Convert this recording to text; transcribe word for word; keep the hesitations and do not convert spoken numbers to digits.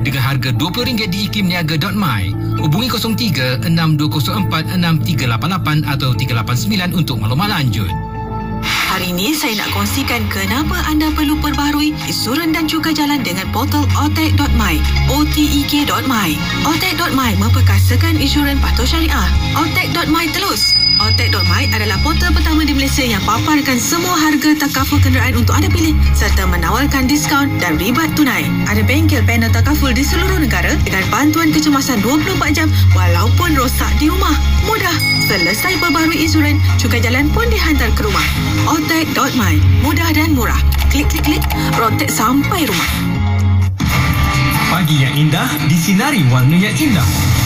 dengan harga dua puluh ringgit di iklim niaga dot my. Hubungi kosong tiga enam dua kosong empat enam tiga lapan lapan atau tiga lapan sembilan untuk maklumat lanjut. Hari ini saya nak kongsikan kenapa anda perlu perbaharui insurans dan cukai jalan dengan portal o t e k dot my. O T E K dot my. o t e k dot my memperkasakan insurans patuh syariah. o t e k dot my Telus. o t e k dot my adalah portal pertama di Malaysia yang paparkan semua harga takaful kenderaan untuk anda pilih serta menawarkan diskaun dan ribat tunai. Ada bengkel panel takaful di seluruh negara dengan bantuan kecemasan dua puluh empat jam walaupun rosak di rumah. Mudah. Selesai perbaharui insurans, cukai jalan pun dihantar ke rumah. o t e k dot my. Mudah dan murah. Klik, klik, klik. Rotek sampai rumah. Pagi yang indah disinari warna yang indah.